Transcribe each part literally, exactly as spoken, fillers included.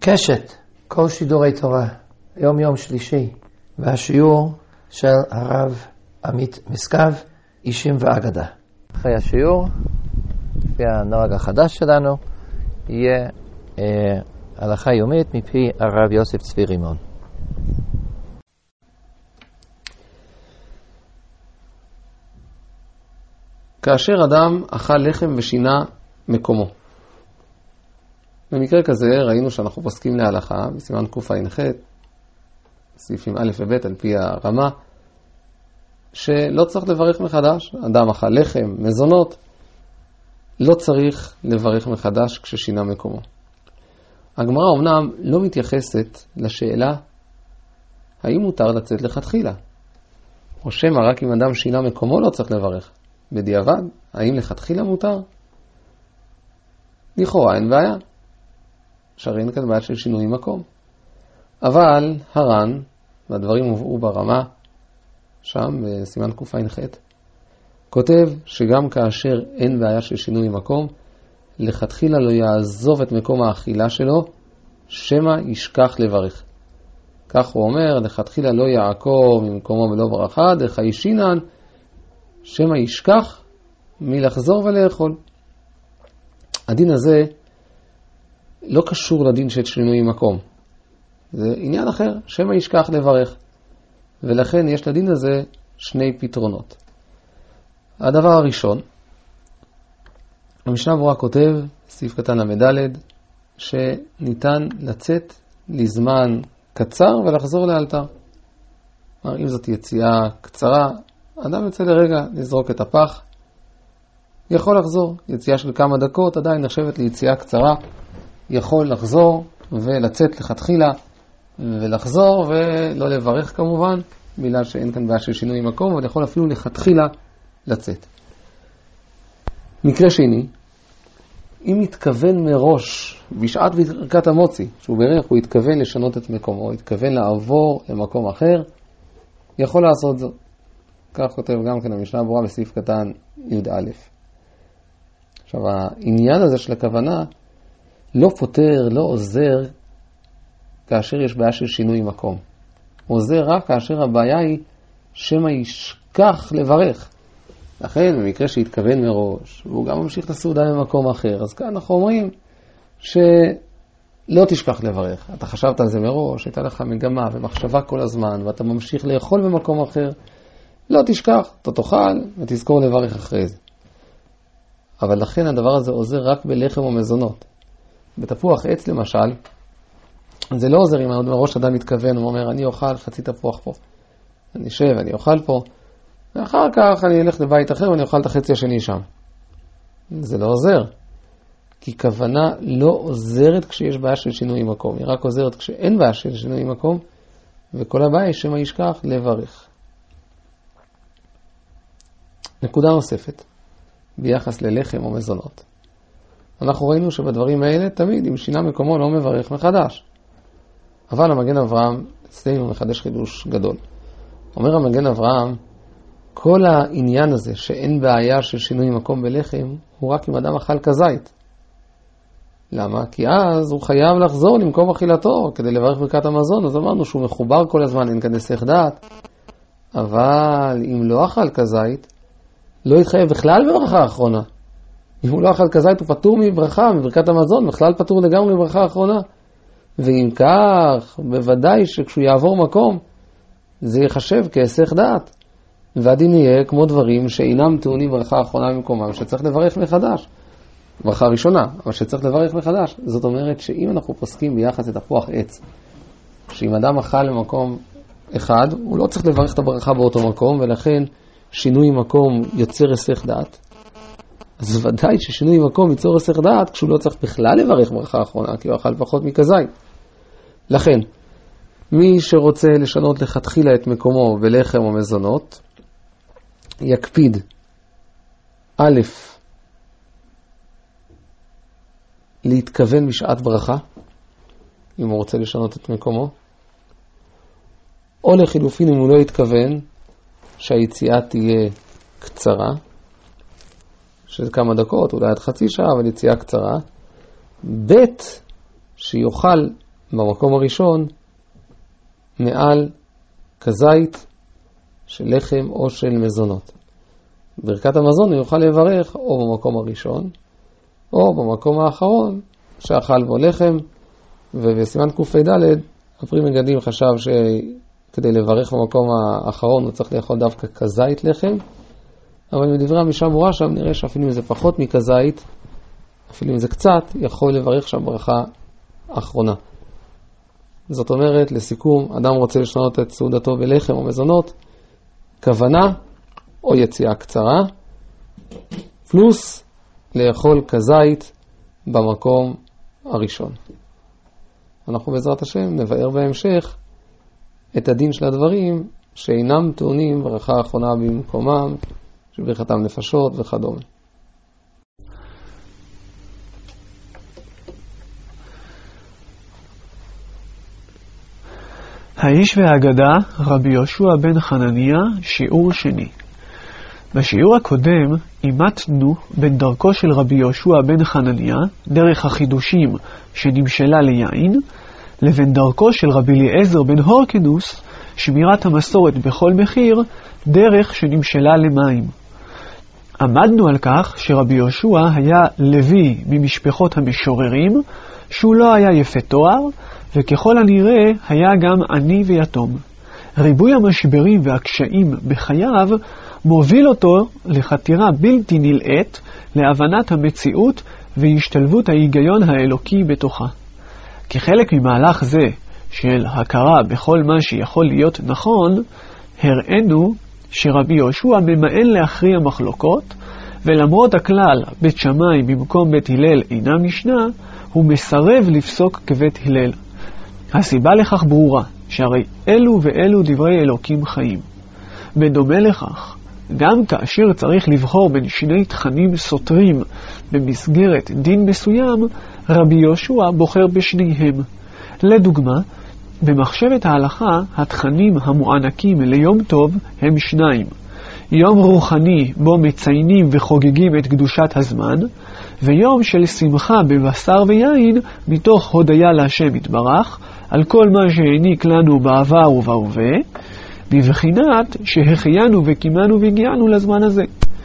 קשת, כל שידורי תורה, יום יום שלישי, והשיעור של הרב עמית משגב, אישים ואגדה. אחרי השיעור, לפי הנוהג החדש שלנו, יהיה אה, הלכה יומית מפי הרב יוסף צבי רימון. כאשר אדם אכל לחם ושינה מקומו. במקרה כזה ראינו שאנחנו פוסקים להלכה בסימן קע"ח, סעיפים א' וב' על פי הרמה, שלא צריך לברך מחדש. אדם אכל לחם, מזונות, לא צריך לברך מחדש כששינה מקומו. הגמרא אומנם לא מתייחסת לשאלה האם מותר לצאת לכתחילה, או שמא רק אם אדם שינה מקומו לא צריך לברך. בדיעבד, האם לכתחילה מותר? לכאורה אין בעיה. שהרי אין כאן בעיה של שינוי מקום. אבל הר"ן, והדברים הובאו ברמה, שם בסימן קע"ח, כותב שגם כאשר אין בעיה של שינוי מקום, לכתחילה לא יעזוב את מקום האכילה שלו, שמא ישכח לברך. כך הוא אומר, לכתחילה לא יעקור ממקומו בלא ברכה, דרך הישינן, שמא ישכח מלחזור ולאכול. הדין הזה לא קשור לדין של שינוי מקום. זה עניין אחר, שמא ישכח לברך. ולכן יש לדין הזה שני פתרונות. הדבר הראשון, המשנה ברורה כותב, סעיף קטן למדלת, שניתן לצאת לזמן קצר ולחזור לאלתר. כלומר, אם זאת יציאה קצרה, אדם יוצא לרגע לזרוק את הפח, יכול לחזור. יציאה של כמה דקות עדיין נחשבת ליציאה קצרה, יכול לחזור ולצאת לכתחילה ולחזור ולא לברך כמובן, בגלל שאין כאן בעיה של שינוי מקום, אבל יכול אפילו לכתחילה לצאת. מקרה שני, אם מתכוון מראש בשעת ברכת המוציא, שהוא ברך הוא התכוון לשנות את מקומו, התכוון לעבור למקום אחר, יכול לעשות זאת. כך כותב גם כן המשנה ברורה בסעיף קטן י"א. עכשיו העניין הזה של הכוונה לא פותר, לא עוזר כאשר יש בעיה של שינוי מקום. עוזר רק כאשר הבעיה היא שמא ישכח לברך. לכן במקרה שהתכוון מראש, והוא גם ממשיך את הסעודה במקום אחר, אז כאן אנחנו אומרים שלא תשכח לברך. אתה חשבת על זה מראש, הייתה לך מגמה ומחשבה כל הזמן, ואתה ממשיך לאכול במקום אחר, לא תשכח, אתה תאכל ותזכור לברך אחרי זה. אבל לכן הדבר הזה עוזר רק בלחם ומזונות. בתפוח עץ למשל, זה לא עוזר אם מראש אדם מתכוון, הוא אומר, אני אוכל חצי תפוח פה. אני אשב, אני אוכל פה, ואחר כך אני אלך לבית אחר ואני אוכל את החצי השני שם. זה לא עוזר. כי כוונה לא עוזרת כשיש בעיה של שינוי מקום. היא רק עוזרת כשאין בעיה של שינוי מקום, וכל הבעיה היא שמא ישכח לברך. נקודה נוספת, ביחס ללחם או מזונות. אנחנו ראינו שבדברים האלה תמיד אם שינה מקומו לא מברך מחדש. אבל המגן אברהם אצלנו מחדש חידוש גדול. אומר המגן אברהם, כל העניין הזה שאין בעיה של שינוי מקום בלחם, הוא רק אם אדם אכל כזית. למה? כי אז הוא חייב לחזור למקום אכילתו כדי לברך ברכת המזון. אז אמרנו שהוא מחובר כל הזמן, אין כאן היסח דעת. אבל אם לא אכל כזית, לא יתחייב בכלל בברכה האחרונה. אם הוא לא אכל כזית הוא פטור מברכה, מברכת המזון, בכלל פטור לגמרי בברכה האחרונה. ואם כך, בוודאי שכשהוא יעבור מקום, זה יחשב כהיסח דעת. והדין יהיה כמו דברים שאינם טעונים ברכה האחרונה במקומם, שצריך לברך מחדש. ברכה ראשונה, אבל שצריך לברך מחדש. זאת אומרת שאם אנחנו פוסקים ביחס לתפוח עץ, שאם אדם אכל במקום אחד, הוא לא צריך לברך את הברכה באותו מקום, ולכן שינוי מקום יוצר היסח דעת. אז ודאי ששינוי מקום ייצור היסח דעת כשהוא לא צריך בכלל לברך ברכה האחרונה, כי הוא אכל פחות מכזית. לכן, מי שרוצה לשנות לכתחילה את מקומו בלחם או מזונות, יקפיד א', להתכוון בשעת ברכה, אם הוא רוצה לשנות את מקומו, או לחילופין אם הוא לא יתכוון, שהיציאה תהיה קצרה, של כמה דקות, אולי עד חצי שעה, אבל יציאה קצרה. ב' שיוכל במקום הראשון מעל כזית של לחם או של מזונות. ברכת המזון הוא יוכל לברך או במקום הראשון או במקום האחרון שאכל בו לחם. ובסימן קופ"ד הפרי מגדים חשב שכדי לברך במקום האחרון הוא צריך לאכול דווקא כזית לחם, אבל מדברי המשנה ברורה שם נראה שאפילו אם זה פחות מכזית, אפילו אם זה קצת, יכול לברך שם ברכה האחרונה. זאת אומרת, לסיכום, אדם רוצה לשנות את סעודתו בלחם או מזונות, כוונה או יציאה קצרה, פלוס לאכול כזית במקום הראשון. אנחנו בעזרת השם נבאר בהמשך את הדין של הדברים שאינם טעונים ברכה האחרונה במקומם, של ברכתם נפשות וכדומה. האיש והאגדה, רבי יהושע בן חנניה, שיעור שני. בשיעור הקודם אימתנו בין דרכו של רבי יהושע בן חנניה, דרך החידושים שנמשלה ליין, לבין דרכו של רבי אליעזר בן הורקנוס, שמירת המסורת בכל מחיר, דרך שנמשלה למים. עמדנו על כך שרבי יהושע היה לוי ממשפחות המשוררים, שהוא לא היה יפה תואר, וככל הנראה היה גם עני ויתום. ריבוי המשברים והקשיים בחייו מוביל אותו לחתירה בלתי נלאית להבנת המציאות והשתלבות ההיגיון האלוקי בתוכה. כחלק ממהלך זה של הכרה בכל מה שיכול להיות נכון, הראינו שרבי יהושע ממאן להכריע מחלוקות, ולמרות הכלל בית שמאי במקום בית הלל אינה משנה, הוא מסרב לפסוק כבית הלל. הסיבה לכך ברורה, שהרי אלו ואלו דברי אלוקים חיים. בדומה לכך, גם כאשר צריך לבחור בין שני תכנים סותרים במסגרת דין מסוים, רבי יהושע בוחר בשניהם. לדוגמה, במחשבת ההלכה התכנים המוענקים ליום טוב הם שניים. יום רוחני בו מציינים וחוגגים את קדושת הזמן, ויום של שמחה בבשר ויין מתוך הודיה להשם יתברך על כל מה שהעניק לנו בעבר ובהווה, בבחינת שהחיינו וקימנו והגיענו לזמן הזה.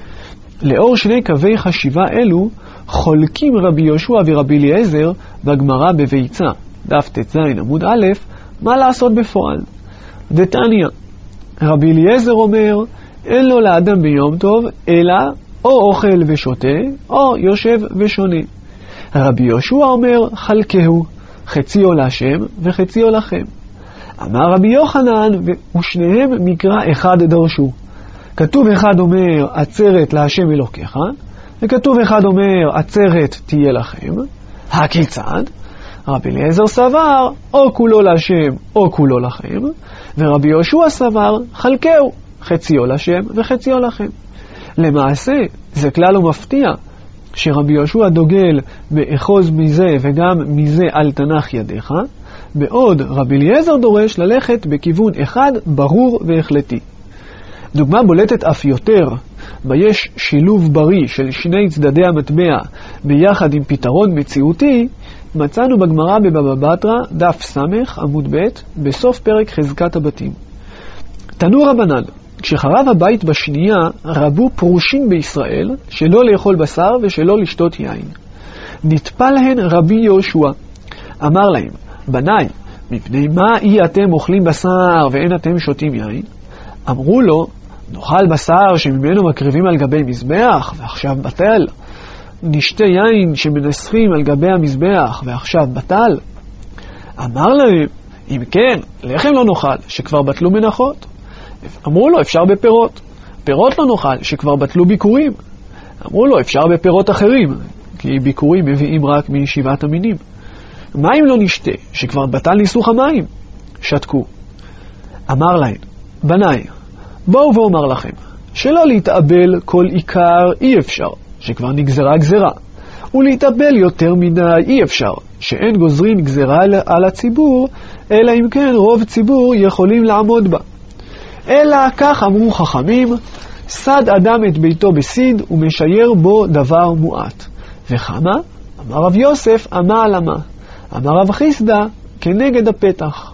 לאור שני קווי חשיבה אלו, חולקים רבי יהושע ורבי אליעזר בגמרא בביצה, דף ט"ז עמוד א', מה לעשות בפועל. דתניא, רבי אליעזר אומר, אין לו לאדם ביום טוב, אלא או אוכל ושותה, או יושב ושונה. רבי יהושע אומר, חלקהו, חציו להשם וחציו לכם. אמר רבי יוחנן, ושניהם מקרא אחד דרשו. כתוב אחד אומר, עצרת להשם אלוקיך, וכתוב אחד אומר, עצרת תהיה לכם. הכיצד? רבי אליעזר סבר, או כולו להשם, או כולו לכם, ורבי יהושע סבר, חלקהו, חציו להשם וחציו לכם. למעשה, זה כלל ומפתיע, שרבי יהושע דוגל באחוז מזה וגם מזה על תנח ידיך, בעוד רבי אליעזר דורש ללכת בכיוון אחד ברור והחלטי. דוגמה בולטת אף יותר, ביש שילוב בריא של שני צדדי המטבע ביחד עם פתרון מציאותי, מצאנו בגמרא בבבא בתרא דף סמך עמוד ב' בסוף פרק חזקת הבתים. תנו רבנן, כשחרב הבית בשנייה רבו פרושים בישראל שלא לאכול בשר ושלא לשתות יין. נטפל להן רבי יהושע, אמר להם, בניי, מפני מה אי אתם אוכלים בשר ואין אתם שותים יין? אמרו לו, נאכל בשר שממנו מקריבים על גבי מזבח ועכשיו בטל. נשתה יין שמנסחים על גבי המזבח ועכשיו בטל. אמר להם, אם כן, לחם לא נאכל שכבר בטלו מנחות. אמרו לו, אפשר בפירות. פירות לא נאכל שכבר בטלו ביקורים. אמרו לו, אפשר בפירות אחרים, כי ביקורים מביאים רק משבעת המינים. מים לא נשתה שכבר בטל ניסוך המים. שתקו. אמר להם, בניי, בואו ואומר לכם, שלא להתאבל כל עיקר אי אפשר, שכבר נגזרה גזרה, ולהתאבל יותר מדי אי אפשר, שאין גוזרים גזרה על הציבור, אלא אם כן רוב ציבור יכולים לעמוד בה. אלא כך אמרו חכמים, סד אדם את ביתו בסיד ומשייר בו דבר מועט. וכמה? אמר רב יוסף, אמה על אמה. אמר רב חיסדא, כנגד הפתח.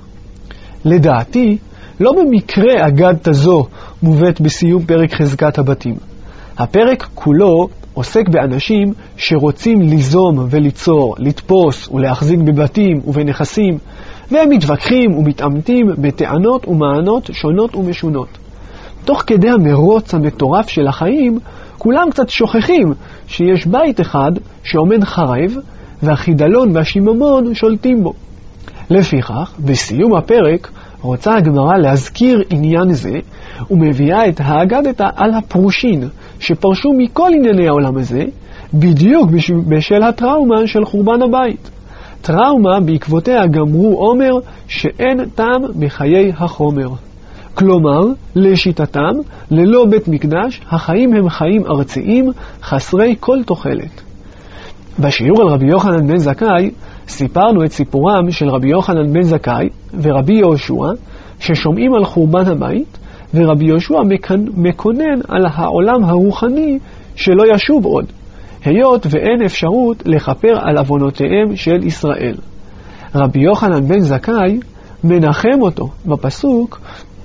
לדעתי, לא במקרה אגדת זו מובאת בסיום פרק חזקת הבתים. הפרק כולו עוסק באנשים שרוצים ליזום וליצור, לתפוס ולהחזיק בבתים ובנכסים, והם מתווכחים ומתעמתים בטענות ומענות שונות ומשונות. תוך כדי המרוץ המטורף של החיים, כולם קצת שוכחים שיש בית אחד שעומד חרב, והחידלון והשיממון שולטים בו. לפיכך, בסיום הפרק רוצה הגמרא להזכיר עניין זה, ומביאה את האגדתא על הפרושין, שפרשו מכל ענייני העולם הזה, בדיוק בשל הטראומה של חורבן הבית. טראומה בעקבותיה גמרו אומר שאין טעם בחיי החומר. כלומר, לשיטתם, ללא בית מקדש, החיים הם חיים ארציים, חסרי כל תוחלת. בשיעור על רבי יוחנן בן זכאי, סיפרנו את סיפורם של רבי יוחנן בן זכאי ורבי יהושע, ששומעים על חורבן הבית, ורבי יהושע מקונן על העולם הרוחני שלא ישוב עוד, היות ואין אפשרות לכפר על עוונותיהם של ישראל. רבי יוחנן בן זכאי מנחם אותו בפסוק,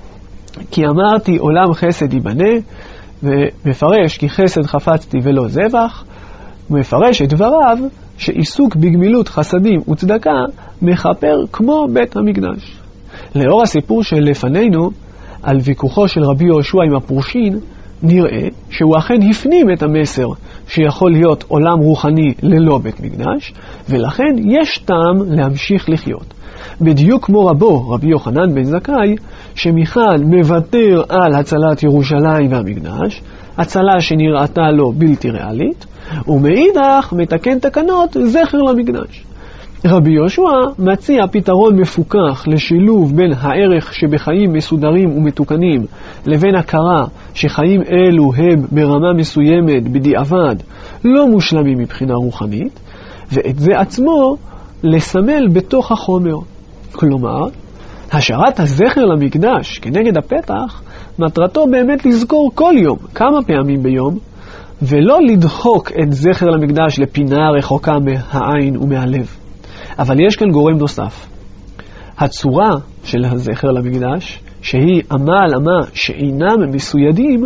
כי אמרתי עולם חסד ייבנה, ומפרש כי חסד חפצתי ולא זבח, ומפרש את דבריו שעיסוק בגמילות חסדים וצדקה מחפר כמו בית המקדש. לאור הסיפור שלפנינו על ויכוחו של רבי יהושע עם הפרושין, נראה שהוא אכן הפנים את המסר שיכול להיות עולם רוחני ללא בית מקדש, ולכן יש טעם להמשיך לחיות. בדיוק כמו רבו, רבי יוחנן בן זכאי, שמחד מוותר על הצלת ירושלים והמקדש, הצלה שנראתה לו בלתי ריאלית, ומאידך מתקן תקנות זכר למקדש. רבי יהושע מציע פתרון מפוקח לשילוב בין הערך שבחיים מסודרים ומתוקנים לבין הכרה שחיים אלו הם ברמה מסוימת בדיעבד לא מושלמים מבחינה רוחנית, ואת זה עצמו לסמל בתוך החומר. כלומר, השארת הזכר למקדש כנגד הפתח מטרתו באמת לזכור כל יום, כמה פעמים ביום, ולא לדחוק את זכר למקדש לפינה רחוקה מהעין ומהלב. אבל יש כאן גורם נוסף. הצורה של הזכר למקדש, שהיא אמה על אמה שאינם מסוידים,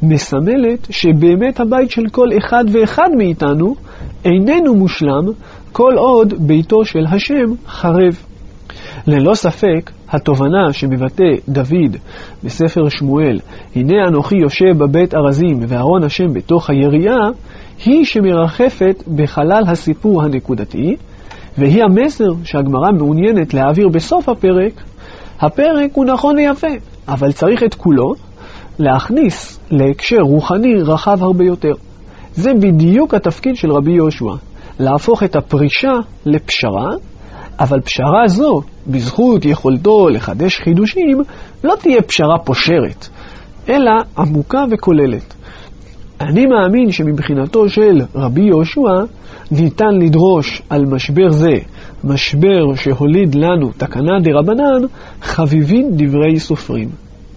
מסמלת שבאמת הבית של כל אחד ואחד מאיתנו איננו מושלם כל עוד ביתו של השם חרב. ללא ספק, התובנה שמבטא דוד בספר שמואל, הנה אנוכי יושב בבית ארזים וארון השם בתוך היריעה, היא שמרחפת בחלל הסיפור הנקודתי, והיא המסר שהגמרא מעוניינת להעביר בסוף הפרק. הפרק הוא נכון ויפה, אבל צריך את כולו להכניס להקשר רוחני רחב הרבה יותר. זה בדיוק התפקיד של רבי יהושע, להפוך את הפרישה לפשרה, אבל פשרה זו, בזכות יכולתו לחדש חידושים, לא תהיה פשרה פושרת, אלא עמוקה וכוללת. אני מאמין שמבחינתו של רבי יהושע ניתן לדרוש על משבר זה, משבר שהוליד לנו תקנה דרבנן, חביבין דברי סופרים.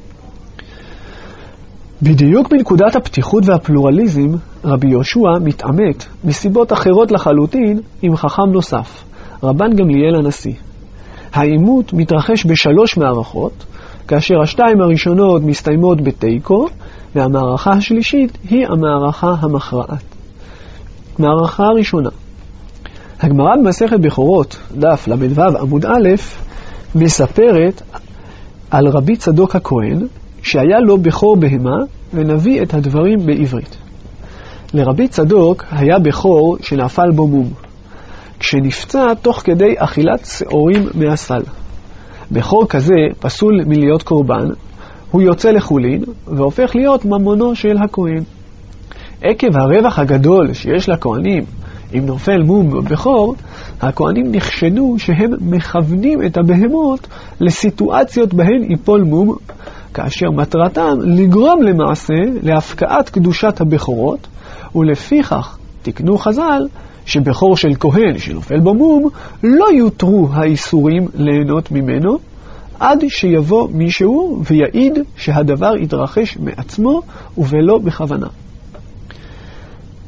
בדיוק בנקודת הפתיחות והפלורליזם, רבי יהושע מתעמת מסיבות אחרות לחלוטין עם חכם נוסף, רבן גמליאל הנשיא. העימות מתרחש בשלוש מערכות, כאשר השתיים הראשונות מסתיימות בתיקו, והמערכה השלישית היא המערכה המכרעת. מערכה הראשונה. הגמרא במסכת בכורות, דף למדוו עמוד א', מספרת על רבי צדוק הכהן, שהיה לו בכור בהמה, ונביא את הדברים בעברית. לרבי צדוק היה בכור שנפל בו מום, כשנפצע תוך כדי אכילת שעורים מהסל. בכור כזה פסול מלהיות קורבן, הוא יוצא לחולין והופך להיות ממונו של הכהן. עקב הרווח הגדול שיש לכהנים אם נופל מום בכור, הכהנים נחשדו שהם מכוונים את הבהמות לסיטואציות בהן ייפול מום, כאשר מטרתם לגרום למעשה להפקעת קדושת הבכורות, ולפיכך תקנו חז"ל שבכור של כהן שנופל בו מום לא יותרו האיסורים ליהנות ממנו, עד שיבוא מישהו ויעיד שהדבר יתרחש מעצמו ובלא בכוונה.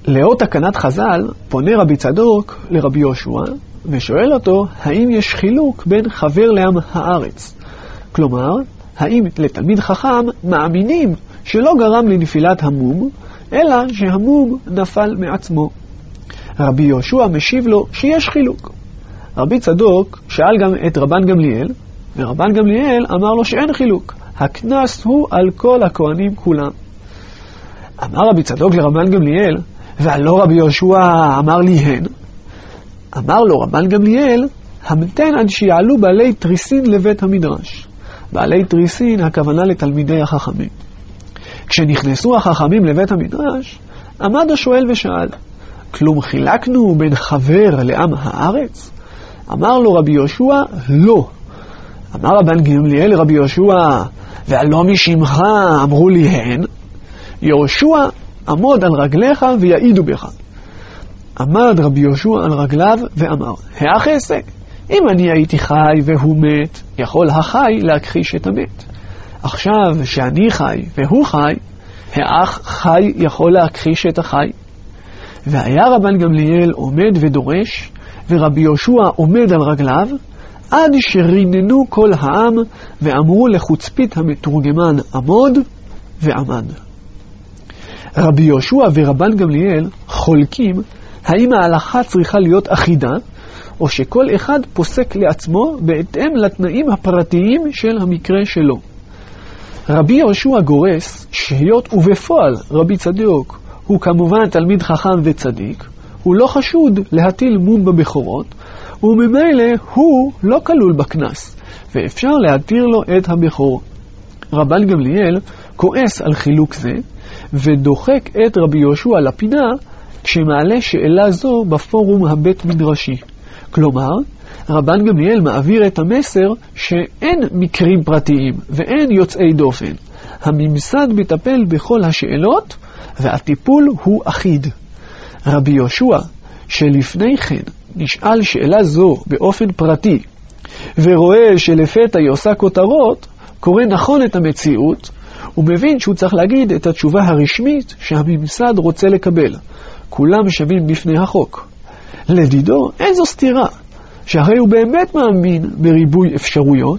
לאור תקנת חז"ל פונה רבי צדוק לרבי יהושע ושואל אותו האם יש חילוק בין חבר לעם הארץ. כלומר, האם לתלמיד חכם מאמינים שלא גרם לנפילת המום, אלא שהמום נפל מעצמו. רבי יהושע משיב לו שיש חילוק. רבי צדוק שאל גם את רבן גמליאל, ורבן גמליאל אמר לו שאין חילוק. הקנס הוא על כל הכהנים כולם. אמר רבי צדוק לרבן גמליאל, והלא רבי יהושע אמר לי הן. אמר לו רבן גמליאל, המתן עד שיעלו בעלי תריסין לבית המדרש. בעלי תריסין הכוונה לתלמידי החכמים. כשנכנסו החכמים לבית המדרש, עמד השואל ושאל, כלום חילקנו בין חבר לעם הארץ? אמר לו רבי יהושע, לא. אמר רבן גמליאל לרבי יהושע, והלא משמך אמרו לי הן. יהושע, עמוד על רגליך ויעידו בך. עמד רבי יהושע על רגליו ואמר, האח עסק, אם אני הייתי חי והוא מת, יכול החי להכחיש את המת. עכשיו שאני חי והוא חי, האח חי יכול להכחיש את החי. והיה רבן גמליאל עומד ודורש, ורבי יהושע עומד על רגליו, עד שריננו כל העם ואמרו לחוצפית המתורגמן עמוד ועמד. רבי יהושע ורבן גמליאל חולקים האם ההלכה צריכה להיות אחידה, או שכל אחד פוסק לעצמו בהתאם לתנאים הפרטיים של המקרה שלו. רבי יהושע גורס שהיות ובפועל רבי צדוק הוא כמובן תלמיד חכם וצדיק, הוא לא חשוד להטיל מום בבכורות, וממילא הוא לא כלול בכנס, ואפשר להתיר לו את הבכור. רבן גמליאל כועס על חילוק זה, ודוחק את רבי יהושע לפינה, כשמעלה שאלה זו בפורום הבית מדרשי. כלומר, רבן גמליאל מעביר את המסר שאין מקרים פרטיים ואין יוצאי דופן. הממסד מטפל בכל השאלות, והטיפול הוא אחיד. רבי יהושע, שלפני כן נשאל שאלה זו באופן פרטי, ורואה שלפתע היא עושה כותרות, קורא נכון את המציאות, ומבין שהוא צריך להגיד את התשובה הרשמית שהממסד רוצה לקבל. כולם שווים בפני החוק. לדידו אין זו סתירה, שהרי הוא באמת מאמין בריבוי אפשרויות,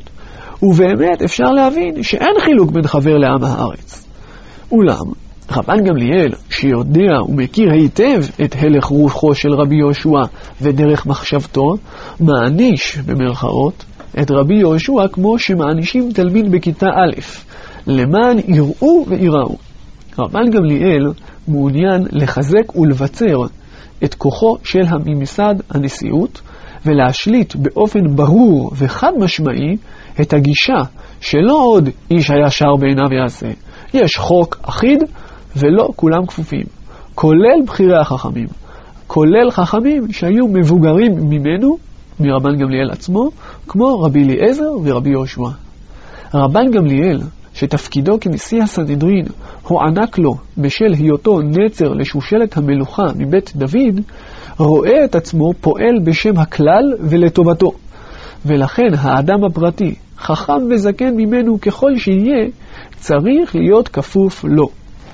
ובאמת אפשר להבין שאין חילוק בין חבר לעם הארץ. אולם, רבן גמליאל, שיודע ומכיר היטב את הלך רוחו של רבי יהושע ודרך מחשבתו, מעניש במרכאות את רבי יהושע כמו שמענישים תלמיד בכיתה א', למען יראו ויראו. רבן גמליאל מעוניין לחזק ולבצר את כוחו של הממסד הנשיאות, ולהשליט באופן ברור וחד משמעי את הגישה שלא עוד איש הישר בעיניו יעשה. יש חוק אחיד ולא כולם כפופים, כולל בחירי החכמים, כולל חכמים שהיו מבוגרים ממנו, מרבן גמליאל עצמו, כמו רבי אליעזר ורבי יהושע. רבן גמליאל, שתפקידו כנשיא הסנהדרין הוענק לו בשל היותו נצר לשושלת המלוכה מבית דוד, רואה את עצמו פועל בשם הכלל ולטובתו, ולכן האדם הפרטי, חכם וזקן ממנו ככל שיהיה, צריך להיות כפוף לו.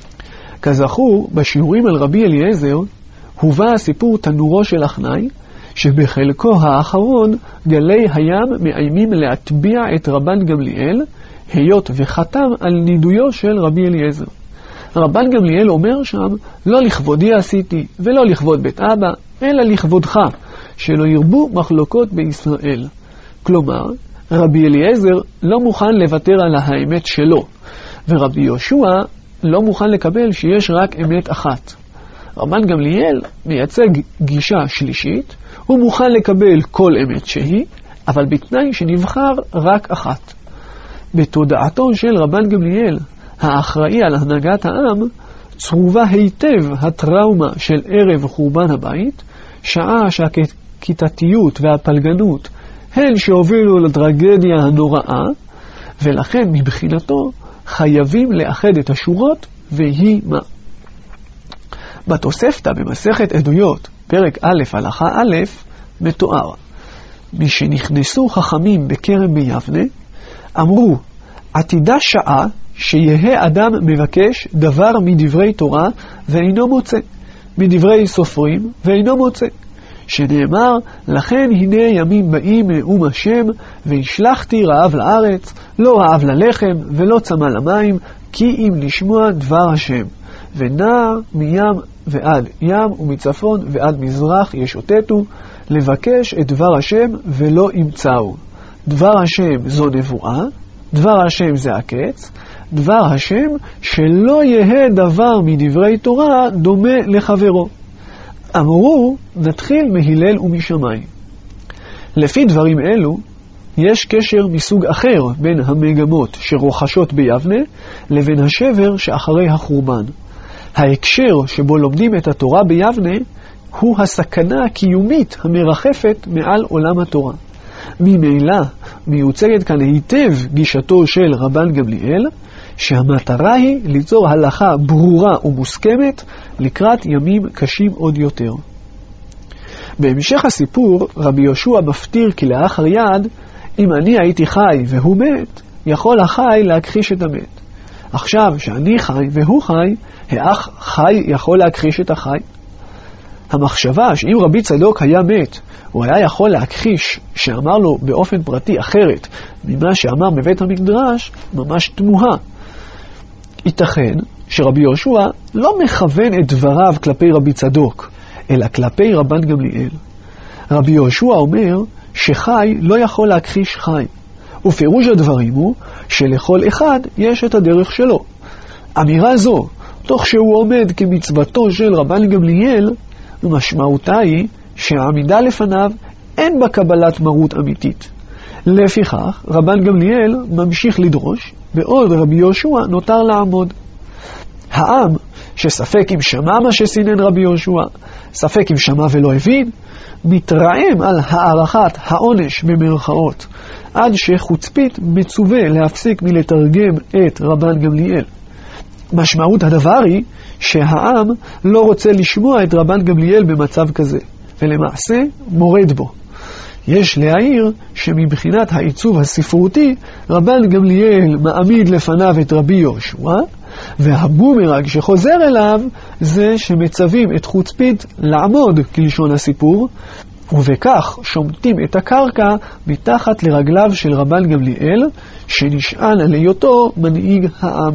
כזכור, בשיעורים על רבי אליעזר הובא הסיפור תנורו של אחנאי, שבחלקו האחרון גלי הים מאיימים להטביע את רבן גמליאל, היות וחתם על נידויו של רבי אליעזר. רבן גמליאל אומר שם, לא לכבודי עשיתי ולא לכבוד בית אבא, אלא לכבודך, שלא ירבו מחלוקות בישראל. כלומר, רבי אליעזר לא מוכן לוותר על האמת שלו, ורבי יהושע לא מוכן לקבל שיש רק אמת אחת. רבן גמליאל מייצג גישה שלישית, הוא מוכן לקבל כל אמת שהיא, אבל בתנאי שנבחר רק אחת. בתודעתו של רבן גמליאל, האחראי על הנהגת העם, צרובה היטב הטראומה של ערב חורבן הבית, שעה שהכיתתיות והפלגנות הן שהובילו לטרגדיה הנוראה, ולכן מבחינתו חייבים לאחד את השורות, והיא מה? בתוספתא במסכת עדויות, פרק א' הלכה א', מתואר, משנכנסו חכמים בכרם ביבנה, אמרו, עתידה שעה שיהא אדם מבקש דבר מדברי תורה ואינו מוצא, בדברי סופרים ואינו מוצא, שנאמר, לכן הנה ימים באים נאום השם, והשלחתי רעב לארץ, לא רעב ללחם ולא צמא למים, כי אם לשמוע דבר השם. ונער מים ועד ים ומצפון ועד מזרח ישוטטו, לבקש את דבר השם ולא ימצאו. דבר השם זו נבואה, דבר השם זה הקץ, דבר השם שלא יהיה דבר מדברי תורה דומה לחברו. אמרו, נתחיל מהלל ומשמיים. לפי דברים אלו, יש קשר מסוג אחר בין המגמות שרוחשות ביבנה לבין השבר שאחרי החורבן. ההקשר שבו לומדים את התורה ביבנה הוא הסכנה הקיומית המרחפת מעל עולם התורה. ממילא מיוצגת כאן היטב גישתו של רבן גמליאל, שהמטרה היא ליצור הלכה ברורה ומוסכמת לקראת ימים קשים עוד יותר. בהמשך הסיפור, רבי יהושע מפטיר כי לאחר יד, אם אני הייתי חי והוא מת, יכול החי להכחיש את המת. עכשיו שאני חי והוא חי, האח חי יכול להכחיש את החי. המחשבה שאם רבי צדוק היה מת, הוא היה יכול להכחיש שאמר לו באופן פרטי אחרת ממה שאמר בבית המדרש, ממש תמוהה. ייתכן שרבי יהושע לא מכוון את דבריו כלפי רבי צדוק, אלא כלפי רבן גמליאל. רבי יהושע אומר שחי לא יכול להכחיש חי, ופירוש הדברים הוא שלכל אחד יש את הדרך שלו. אמירה זו, תוך שהוא עומד כמצוותו של רבן גמליאל, משמעותה היא שהעמידה לפניו אין בה קבלת מרות אמיתית. לפיכך, רבן גמליאל ממשיך לדרוש, בעוד רבי יהושע נותר לעמוד. העם, שספק אם שמע מה שסינן רבי יהושע, ספק אם שמע ולא הבין, מתרעם על הערכת העונש במרכאות, עד שחוצפית מצווה להפסיק מלתרגם את רבן גמליאל. משמעות הדבר היא שהעם לא רוצה לשמוע את רבן גמליאל במצב כזה, ולמעשה מורד בו. יש להעיר שמבחינת העיצוב הספרותי, רבן גמליאל מעמיד לפניו את רבי יהושע, והבומרג שחוזר אליו זה שמצווים את חוצפית לעמוד כלשון הסיפור, ובכך שומטים את הקרקע מתחת לרגליו של רבן גמליאל, שנשען על היותו מנהיג העם.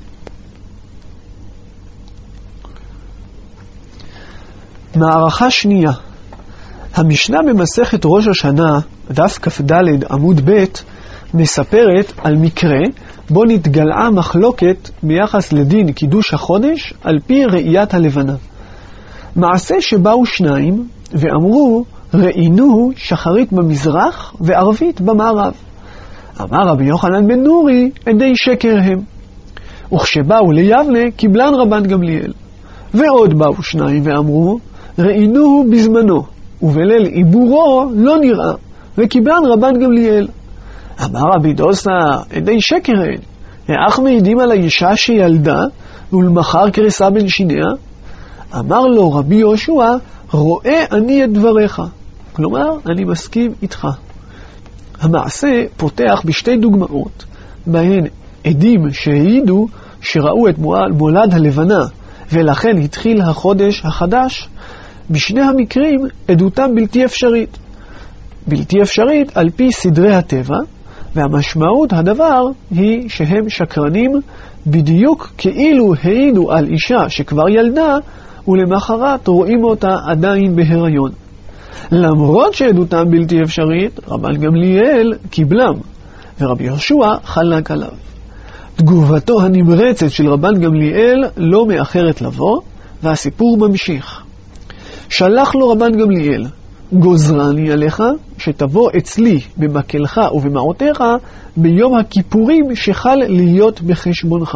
מערכה שנייה. המשנה במסכת ראש השנה, דף כ"ד עמוד ב', מספרת על מקרה בו נתגלעה מחלוקת ביחס לדין קידוש החודש על פי ראיית הלבנה. מעשה שבאו שניים ואמרו, ראינו שחרית במזרח וערבית במערב. אמר רבי יוחנן בן נורי, עדי שקר הם. וכשבאו ליבנה קיבלן רבן גמליאל. ועוד באו שניים ואמרו, ראינו בזמנו, ובליל עיבורו לא נראה, וקיבלן רבן גמליאל. אמר רבי דוסה, עדי שקר הן, האח מעידים על האישה שילדה, ולמחר קרסה בין שיניה? אמר לו רבי יהושע, רואה אני את דבריך. כלומר, אני מסכים איתך. המעשה פותח בשתי דוגמאות, בהן עדים שהעידו שראו את מולד הלבנה, ולכן התחיל החודש החדש. בשני המקרים עדותם בלתי אפשרית. בלתי אפשרית על פי סדרי הטבע, והמשמעות הדבר היא שהם שקרנים בדיוק כאילו העידו על אישה שכבר ילדה, ולמחרת רואים אותה עדיין בהיריון. למרות שעדותם בלתי אפשרית, רבן גמליאל קיבלם, ורבי יהושע חלק עליו. תגובתו הנמרצת של רבן גמליאל לא מאחרת לבוא, והסיפור ממשיך. שלח לו רבן גמליאל, גוזרני עליך שתבוא אצלי במקלך ובמעותיך ביום הכיפורים שחל להיות בחשבונך.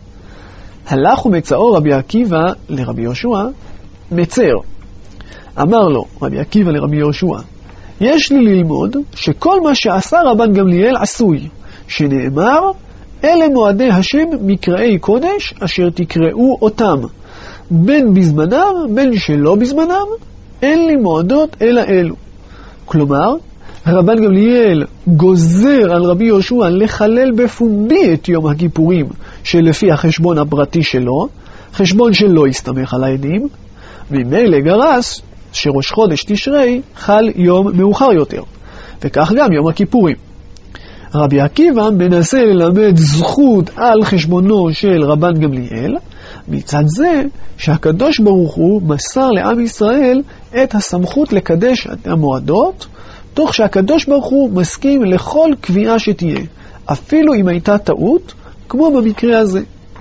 הלך ומצאו רבי עקיבא לרבי יהושע, מצר. אמר לו רבי עקיבא לרבי יהושע, יש לי ללמוד שכל מה שעשה רבן גמליאל עשוי, שנאמר, אלה מועדי השם מקראי קודש אשר תקראו אותם, בין בזמנם בין שלא בזמנם, אין לי מועדות אלא אלו. כלומר, רבן גמליאל גוזר על רבי יהושע לחלל בפומבי את יום הכיפורים שלפי החשבון הפרטי שלו, חשבון שלא יסתמך על העדים, ממילא גרס שראש חודש תשרי חל יום מאוחר יותר, וכך גם יום הכיפורים. רבי עקיבא מנסה ללמד זכות על חשבונו של רבן גמליאל, מצד זה שהקדוש ברוך הוא מסר לעם ישראל את הסמכות לקדש את המועדות, תוך שהקדוש ברוך הוא מסכים לכל קביעה שתהיה, אפילו אם הייתה טעות, כמו במקרה הזה.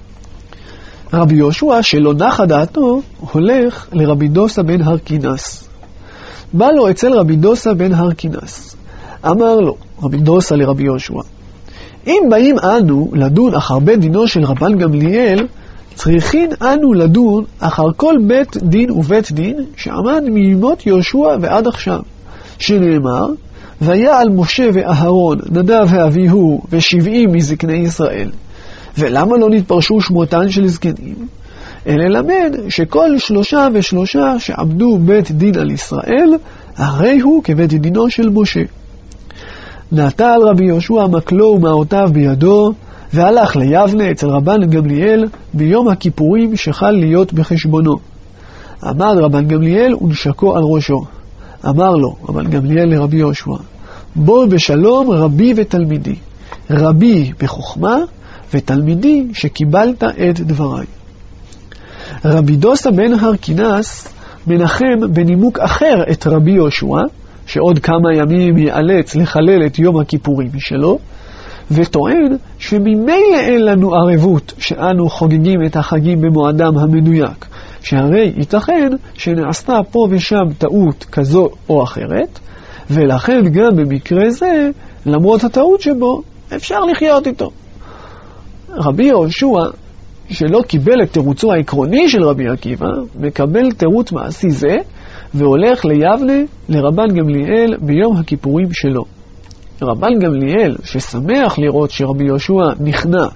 רבי יהושע, שלא נחה דעתו, הולך לרבי דוסה בן הרקינס. בא לו אצל רבי דוסה בן הרקינס. אמר לו רבי דוסה לרבי יהושע, אם באים אנו לדון אחר בית דינו של רבן גמליאל, צריכים אנו לדון אחר כל בית דין ובית דין שעמד מימות יהושע ועד עכשיו, שנאמר, והיה על משה ואהרון, נדב ואביהו ושבעים מזקני ישראל. ולמה לא נתפרשו שמותן של זקנים? אלא למד שכל שלושה ושלושה שעמדו בית דין על ישראל, הרי הוא כבית דינו של משה. נטל רבי יהושע מקלו ומעותיו בידו, והלך ליבנה אצל רבן גמליאל ביום הכיפורים שחל להיות בחשבונו. עמד רבן גמליאל ונשקו על ראשו. אמר לו רבן גמליאל לרבי יהושע, בוא בשלום רבי ותלמידי, רבי בחוכמה ותלמידי שקיבלת את דבריי. רבי דוסה בן הרקינס מנחם בנימוק אחר את רבי יהושע, שעוד כמה ימים ייאלץ לחלל את יום הכיפורים שלו, וטוען שממילא אין לנו ערבות שאנו חוגגים את החגים במועדם המדויק, שהרי ייתכן שנעשתה פה ושם טעות כזו או אחרת, ולכן גם במקרה זה, למרות הטעות שבו, אפשר לחיות איתו. רבי יהושע, שלא קיבל את תירוצו העקרוני של רבי עקיבא, מקבל תירוץ מעשי זה, והולך ליבנה לרבן גמליאל ביום הכיפורים שלו. רבן גמליאל, ששמח לראות שרבי יהושע נכנע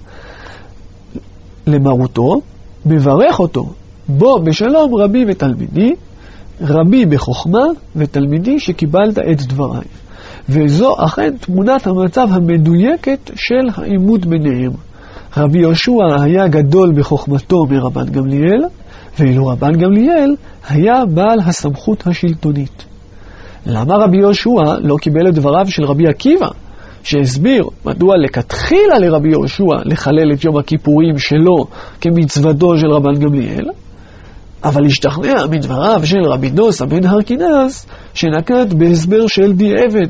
למרותו, מברך אותו, בוא בשלום רבי ותלמידי, רבי בחוכמה ותלמידי שקיבלת את דבריי. וזו אכן תמונת המצב המדויקת של העימות ביניהם. רבי יהושע היה גדול בחוכמתו מרבן גמליאל, ואילו רבן גמליאל היה בעל הסמכות השלטונית. למה רבי יהושע לא קיבל את דבריו של רבי עקיבא, שהסביר מדוע לכתחילה לרבי יהושע לחלל את יום הכיפורים שלו כמצוותו של רבן גמליאל, אבל השתכנע מדבריו של רבי דוסה בן הרקינס שנקט בהסבר של דיעבד.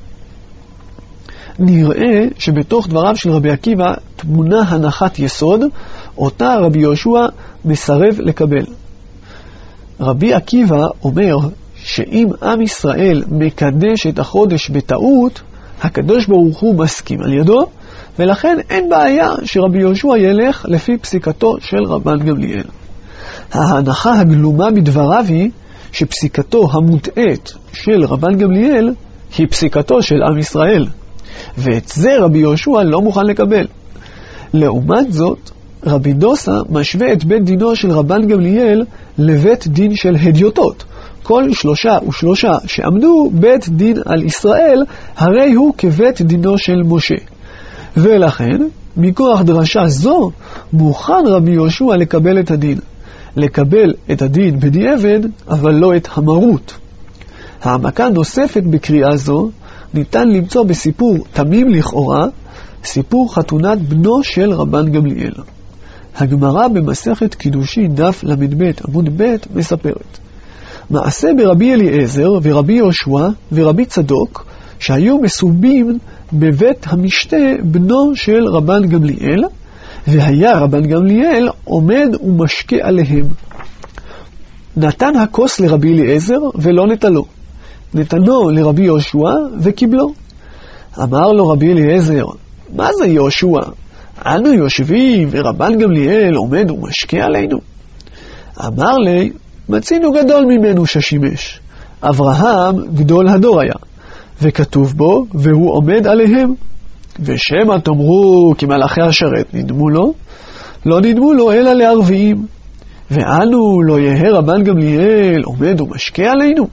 נראה שבתוך דבריו של רבי עקיבא תמונה הנחת יסוד, אותה רבי יהושע מסרב לקבל. רבי עקיבא אומר שאם עם ישראל מקדש את החודש בטעות, הקדוש ברוך הוא מסכים על ידו, ולכן אין בעיה שרבי יהושע ילך לפי פסיקתו של רבן גמליאל. ההנחה הגלומה בדבריו היא שפסיקתו המוטעית של רבן גמליאל היא פסיקתו של עם ישראל, ואת זה רבי יהושע לא מוכן לקבל. לעומת זאת, רבי דוסה משווה את בית דינו של רבן גמליאל לבית דין של הדיוטות. כל שלושה ושלושה שעמדו בית דין על ישראל, הרי הוא כבית דינו של משה. ולכן, מכוח דרשה זו, מוכן רבי יהושע לקבל את הדין. לקבל את הדין בדיעבד, אבל לא את המרות. העמקה נוספת בקריאה זו, ניתן למצוא בסיפור תמים לכאורה, סיפור חתונת בנו של רבן גמליאל. הגמרא במסכת קידושין דף למד ב' עמוד ב' מספרת. מעשה ברבי אליעזר ורבי יהושע ורבי צדוק, שהיו מסובים בבית המשתה בנו של רבן גמליאל, והיה רבן גמליאל עומד ומשקה עליהם. נתן הכוס לרבי אליעזר ולא נטלו. נתנו לרבי יהושע וקיבלו. אמר לו רבי אליעזר, מה זה יהושע? אנו יושבים ורבן גמליאל עומד ומשקה עלינו. אמר לי, מצינו גדול ממנו ששימש. אברהם גדול הדור היה, וכתוב בו, והוא עומד עליהם. ושמה תאמרו כי מלאכי השרת נדמו לו, לא נדמו לו אלא לערביים. ואנו לא יהיה רבן גמליאל עומד ומשקה עלינו.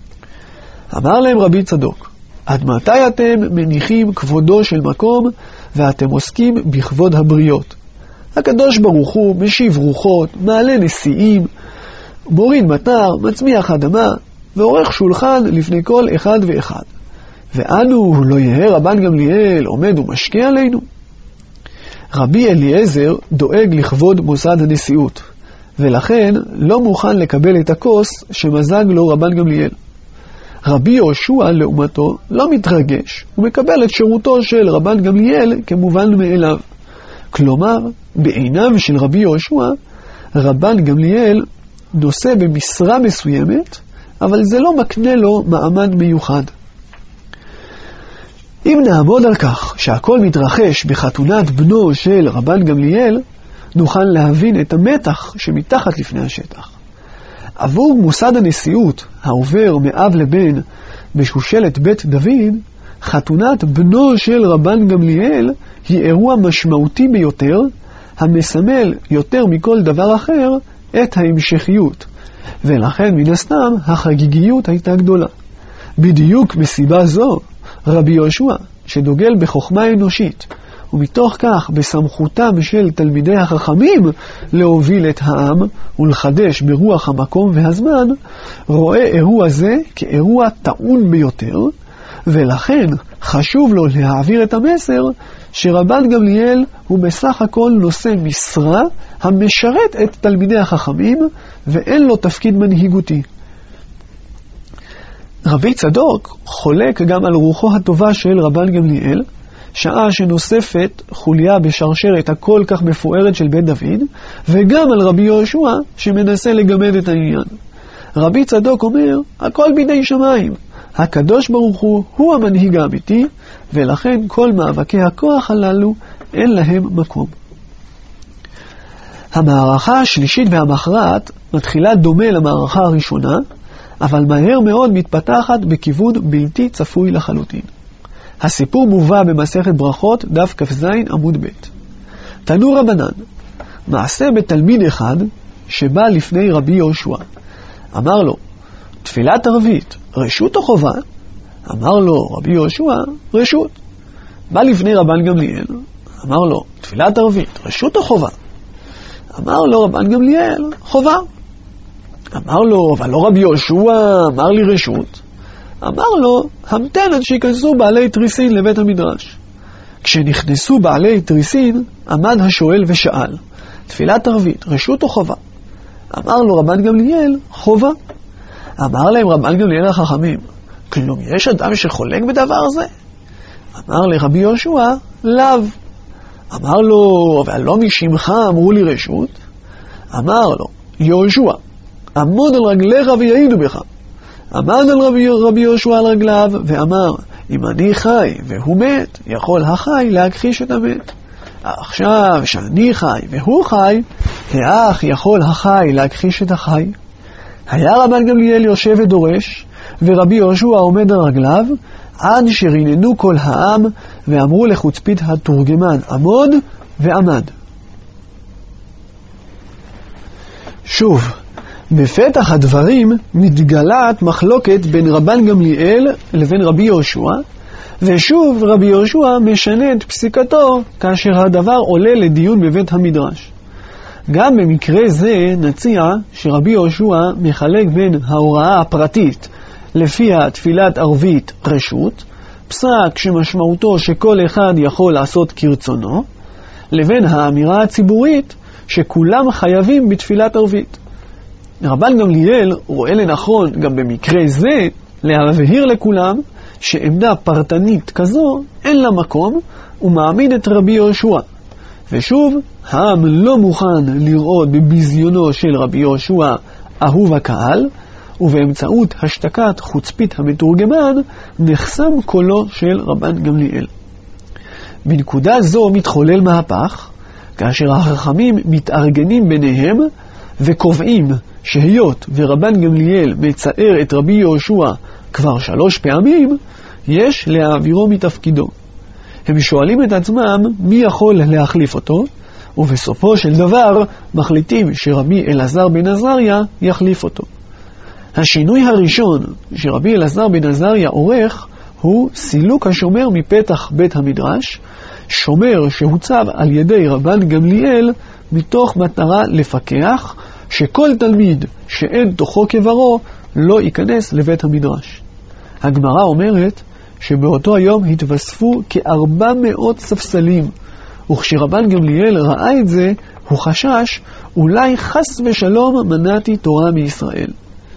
אמר להם רבי צדוק, עד מתי אתם מניחים כבודו של מקום, ואתם עוסקים בכבוד הבריות? הקדוש ברוך הוא משיב רוחות, מעלה נשיאים, מוריד מטר, מצמיח אדמה, ועורך שולחן לפני כל אחד ואחד. ואנו לא יהיה רבן גמליאל עומד ומשקיע עלינו. רבי אליעזר דואג לכבוד מוסד הנשיאות, ולכן לא מוכן לקבל את הכוס שמזג לו רבן גמליאל. רבי יהושע לעומתו לא מתרגש, הוא מקבל את שירותו של רבן גמליאל כמובן מאליו. כלומר, בעיניו של רבי יהושע, רבן גמליאל נושא במשרה מסוימת, אבל זה לא מקנה לו מעמד מיוחד. אם נעמוד על כך שהכל מתרחש בחתונת בנו של רבן גמליאל, נוכל להבין את המתח שמתחת לפני השטח. עבור מוסד הנשיאות העובר מאב לבן בשושלת בית דוד, חתונת בנו של רבן גמליאל היא אירוע משמעותי ביותר, המסמל יותר מכל דבר אחר את ההמשכיות, ולכן מן הסתם החגיגיות הייתה גדולה. בדיוק מסיבה זו, רבי יהושע, שדוגל בחוכמה אנושית, ומתוך כך בסמכותם של תלמידי החכמים להוביל את העם ולחדש ברוח המקום והזמן, רואה אירוע זה כאירוע טעון ביותר, ולכן חשוב לו להעביר את המסר שרבן גמליאל הוא בסך הכל נושא משרה המשרת את תלמידי החכמים ואין לו תפקיד מנהיגותי. רבי צדוק חולק גם על רוחו הטובה של רבן גמליאל, שעה שנוספת חוליה בשרשרת הכל כך מפוארת של בית דוד, וגם על רבי יהושע שמנסה לגמד את העניין. רבי צדוק אומר, הכל בידי שמיים, הקדוש ברוך הוא הוא המנהיג האמיתי, ולכן כל מאבקי הכוח הללו אין להם מקום. המערכה השלישית והמכרעת מתחילה דומה למערכה הראשונה, אבל מהר מאוד מתפתחת בכיוון בלתי צפוי לחלוטין. הסיפור מובא במסכת ברכות, דף כ"ז עמוד ב'. תנו רבנן, מעשה בתלמיד אחד שבא לפני רבי יהושע. אמר לו, תפילת ערבית, רשות או חובה? אמר לו רבי יהושע, רשות. בא לפני רבן גמליאל, אמר לו, תפילת ערבית, רשות או חובה? אמר לו רבן גמליאל, חובה. אמר לו, אבל לא רבי יהושע אמר לי רשות. אמר לו, המתן עד שיכנסו בעלי תריסין לבית המדרש. כשנכנסו בעלי תריסין, עמד השואל ושאל, תפילת ערבית, רשות או חובה? אמר לו רבן גמליאל, חובה. אמר להם רבן גמליאל החכמים, כלום יש אדם שחולק בדבר זה? אמר לרבי יהושע, לאו. אמר לו, אבל לא משמך אמרו לי רשות? אמר לו, יהושע, עמוד על רגליך ויעידו בך. עמד על רבי, רבי יהושע על רגליו ואמר, אם אני חי והוא מת, יכול החי להכחיש את המת. עכשיו שאני חי והוא חי, האח יכול החי להכחיש את החי. היה רבן גמליאל יושב ודורש, ורבי יהושע עומד על רגליו, עד שריננו כל העם ואמרו לחוצפית התורגמן, עמוד ועמד. שוב, בפתח הדברים מתגלעת מחלוקת בין רבן גמליאל לבין רבי יהושע, ושוב רבי יהושע משנה את פסיקתו כאשר הדבר עולה לדיון בבית המדרש. גם במקרה זה נציע שרבי יהושע מחלק בין ההוראה הפרטית לפיה תפילת ערבית רשות, פסק שמשמעותו שכל אחד יכול לעשות כרצונו, לבין האמירה הציבורית שכולם חייבים בתפילת ערבית. רבן גמליאל רואה לנכון גם במקרה זה להבהיר לכולם שעמדה פרטנית כזו אין לה מקום, ומעמיד את רבי יהושע. ושוב, העם לא מוכן לראות בביזיונו של רבי יהושע אהוב הקהל, ובאמצעות השתקת חוצפית המתורגמן נחסם קולו של רבן גמליאל. בנקודה זו מתחולל מהפך, כאשר החכמים מתארגנים ביניהם וקובעים שהיות ורבן גמליאל מצער את רבי יהושע כבר שלוש פעמים, יש להעבירו מתפקידו. הם שואלים את עצמם מי יכול להחליף אותו, ובסופו של דבר מחליטים שרבי אלעזר בן עזריה יחליף אותו. השינוי הראשון שרבי אלעזר בן עזריה עורך הוא סילוק השומר מפתח בית המדרש, שומר שהוצב על ידי רבן גמליאל מתוך מטרה לפקח שכל תלמיד שאין תוכו כברו לא ייכנס לבית המדרש. הגמרא אומרת שבאותו היום התווספו כארבע מאות ספסלים, וכשרבן גמליאל ראה את זה, הוא חשש, אולי חס ושלום מנעתי תורה מישראל.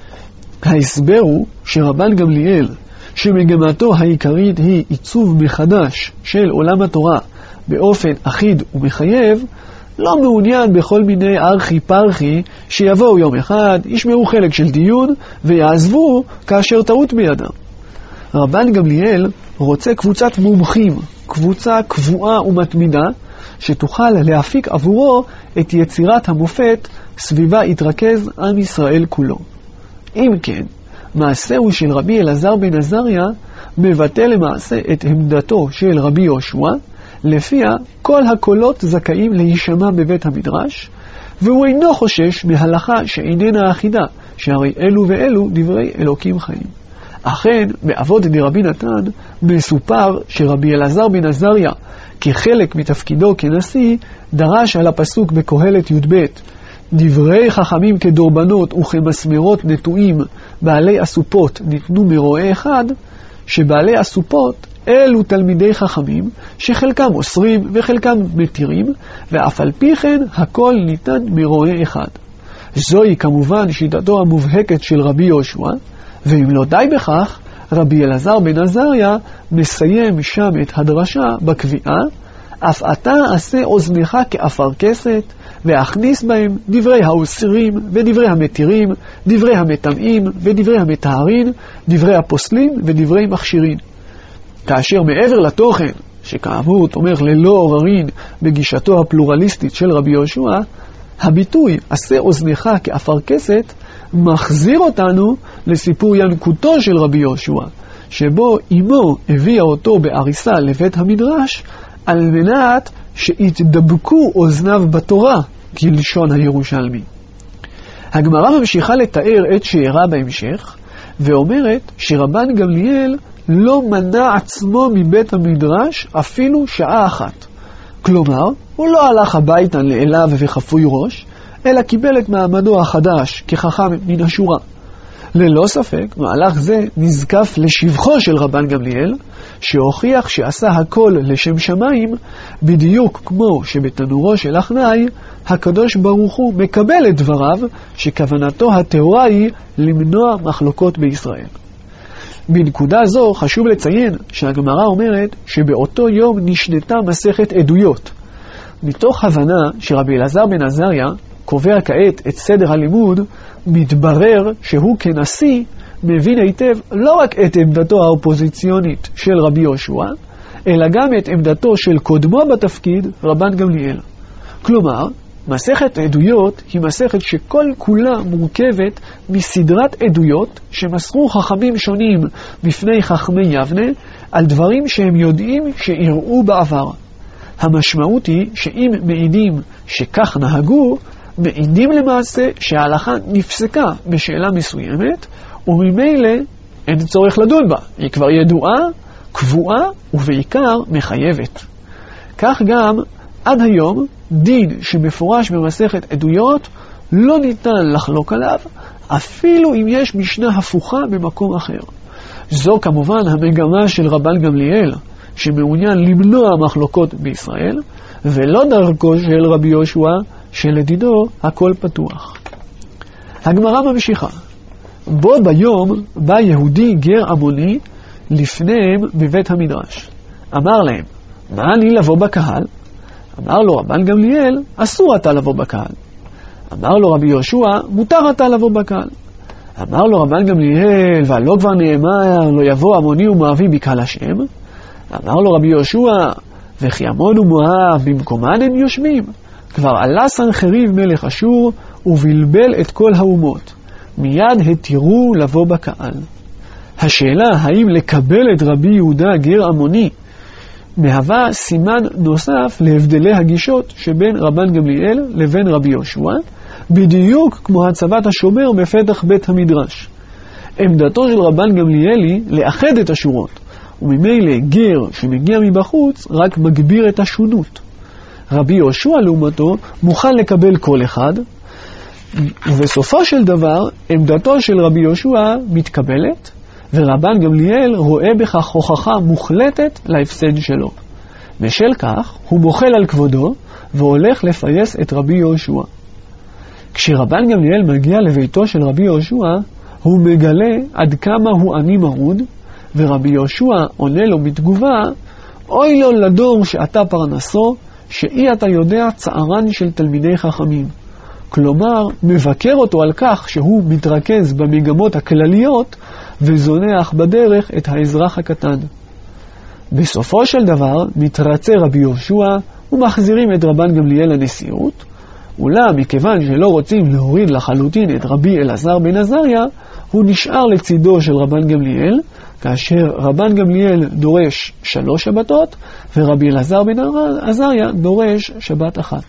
ההסבר הוא שרבן גמליאל, שמגמתו העיקרית היא עיצוב מחדש של עולם התורה באופן אחיד ומחייב, לא מעוניין בכל מיני ארכי פרחי שיבואו יום אחד, ישמעו חלק של דיון ויעזבו כאשר טעות בידם. רבן גמליאל רוצה קבוצת מומחים, קבוצה קבועה ומתמידה, שתוכל להפיק עבורו את יצירת המופת סביבה יתרכז עם ישראל כולו. אם כן, מעשהו של רבי אלעזר בן עזריה מבטא למעשה את עמדתו של רבי יהושע, לפיה כל הקולות זכאים להישמע בבית המדרש, והוא אינו חושש מהלכה שאיננה אחידה, שהרי אלו ואלו דברי אלוקים חיים. אכן, באבות דרבי נתן מסופר שרבי אלעזר בן עזריה, כחלק מתפקידו כנשיא, דרש על הפסוק בקהלת י"ב, דברי חכמים כדורבנות וכמסמרות נטועים בעלי אסופות ניתנו מרועה אחד, שבעלי אסופות אלו תלמידי חכמים שחלקם אוסרים וחלקם מתירים, ואף על פי כן הכל ניתן מרועה אחד. זוהי כמובן שיטתו המובהקת של רבי יהושע, ואם לא די בכך, רבי אלעזר בן עזריה מסיים שם את הדרשה בקביעה, אף אתה עשה אוזנך כאפר כסת, והכניס בהם דברי האוסרים ודברי המתירים, דברי המטמאים ודברי המטהרין, דברי הפוסלים ודברי מכשירין. כאשר מעבר לתוכן, שכאמור תומך ללא עוררין בגישתו הפלורליסטית של רבי יהושע, הביטוי עשה אוזנך כאפר כסת מחזיר אותנו לסיפור ינקותו של רבי יהושע, שבו אמו הביאה אותו באריסה לבית המדרש על מנת שהתדבקו אוזניו בתורה, כלשון הירושלמי. הגמרא ממשיכה לתאר את שאירע בהמשך, ואומרת שרבן גמליאל לא מנע עצמו מבית המדרש אפילו שעה אחת. כלומר, הוא לא הלך הביתה לאליו וחפוי ראש, אלא קיבל את מעמדו החדש כחכם מן השורה. ללא ספק, מהלך זה נזקף לשבחו של רבן גמליאל, שהוכיח שעשה הכל לשם שמיים, בדיוק כמו שבתנורו של אחנאי, הקדוש ברוך הוא מקבל את דבריו, שכוונתו הטהורה היא למנוע מחלוקות בישראל. בנקודה זו חשוב לציין שהגמרא אומרת שבאותו יום נשנתה מסכת עדויות. מתוך הבנה שרבי אלעזר בן עזריה קובע כעת את סדר הלימוד, מתברר שהוא כנשיא מבין היטב לא רק את עמדתו האופוזיציונית של רבי יהושע, אלא גם את עמדתו של קודמו בתפקיד, רבן גמליאל. כלומר, מסכת עדויות היא מסכת שכל כולה מורכבת מסדרת עדויות שמסרו חכמים שונים בפני חכמי יבנה על דברים שהם יודעים שיראו בעבר. המשמעות היא שאם מעידים שכך נהגו, מעידים למעשה שההלכה נפסקה בשאלה מסוימת, וממילא אין צורך לדון בה. היא כבר ידועה, קבועה ובעיקר מחייבת. כך גם עד היום דין שמפורש במסכת עדויות לא ניתן לחלוק עליו, אפילו אם יש משנה הפוכה במקום אחר. זו כמובן המגמה של רבן גמליאל, שמעוניין למנוע מחלוקות בישראל, ולא דרכו של רבי יהושע, שלדידו הכל פתוח. הגמרא ממשיכה. בו ביום בא יהודי גר עמוני לפניהם בבית המדרש. אמר להם, מה אני לבוא בקהל? אמר לו רבן גמליאל, אסור אתה לבוא בקהל. אמר לו רבי יהושע, מותר אתה לבוא בקהל. אמר לו רבן גמליאל, והלא כבר נאמר, לא יבוא עמוני ומואבי בקהל השם. אמר לו רבי יהושע, וכי עמון ומואב במקומן הם יושבים. כבר עלה סנחריב מלך אשור ובלבל את כל האומות. מיד התירו לבוא בקהל. השאלה האם לקבל את רבי יהודה גר עמוני מהווה סימן נוסף להבדלי הגישות שבין רבן גמליאל לבין רבי יהושע, בדיוק כמו הצבת השומר בפתח בית המדרש. עמדתו של רבן גמליאל היא לאחד את השורות, וממילא גר שמגיע מבחוץ רק מגביר את השונות. רבי יהושע לעומתו מוכן לקבל כל אחד, ובסופו של דבר, עמדתו של רבי יהושע מתקבלת, ורבן גמליאל רואה בכך הוכחה מוחלטת להפסד שלו. בשל כך, הוא מוחל על כבודו, והולך לפייס את רבי יהושע. כשרבן גמליאל מגיע לביתו של רבי יהושע, הוא מגלה עד כמה הוא עני מרוד, ורבי יהושע עונה לו בתגובה, אוי לו לדור שאתה פרנסו, שאי אתה יודע צערן של תלמידי חכמים. כלומר, מבקר אותו על כך שהוא מתרכז במגמות הכלליות, וזונח בדרך את האזרח הקטן. בסופו של דבר, מתרצה רבי יהושע, ומחזירים את רבן גמליאל לנשיאות, אולם מכיוון שלא רוצים להוריד לחלוטין את רבי אלעזר בן עזריה, הוא נשאר לצידו של רבן גמליאל, כאשר רבן גמליאל דורש שלוש שבתות, ורבי אלעזר בן עזריה דורש שבת אחת.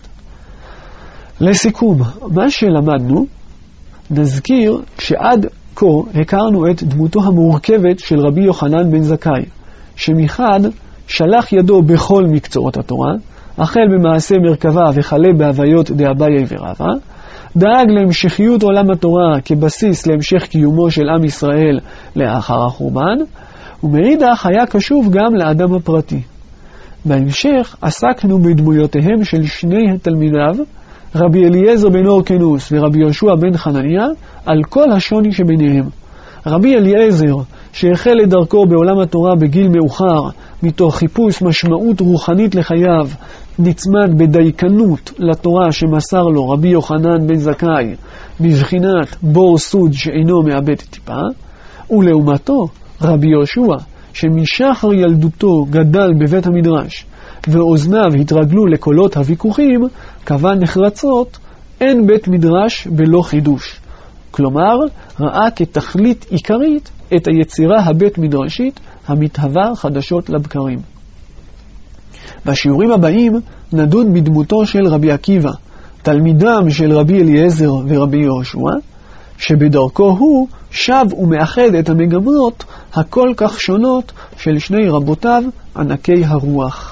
לסיכום, מה שלמדנו, נזכיר שעד כה הכרנו את דמותו המורכבת של רבי יוחנן בן זכאי, שמחד שלח ידו בכל מקצועות התורה, החל במעשה מרכבה וכלה בהוויות דאביי ורבא, דאג להמשכיות עולם התורה כבסיס להמשך קיומו של עם ישראל לאחר החורבן, ומאידך היה קשוב גם לאדם הפרטי. בהמשך עסקנו בדמויותיהם של שני תלמידיו, רבי אליעזר בן אורקנוס ורבי יהושע בן חנניה, על כל השוני שביניהם. רבי אליעזר, שהחל את דרכו בעולם התורה בגיל מאוחר, מתוך חיפוש משמעות רוחנית לחייו, נצמד בדייקנות לתורה שמסר לו רבי יוחנן בן זכאי, בבחינת בור סוד שאינו מאבד טיפה, ולעומתו רבי יהושע, שמשחר ילדותו גדל בבית המדרש, ואוזניו התרגלו לקולות הוויכוחים, קבע נחרצות, אין בית מדרש בלא חידוש. כלומר, ראה כתכלית עיקרית את היצירה הבית מדרשית המתהווה חדשות לבקרים. בשיעורים הבאים נדון בדמותו של רבי עקיבא, תלמידם של רבי אליעזר ורבי יהושע, שבדרכו הוא שב ומאחד את המגמות הכל כך שונות של שני רבותיו ענקי הרוח.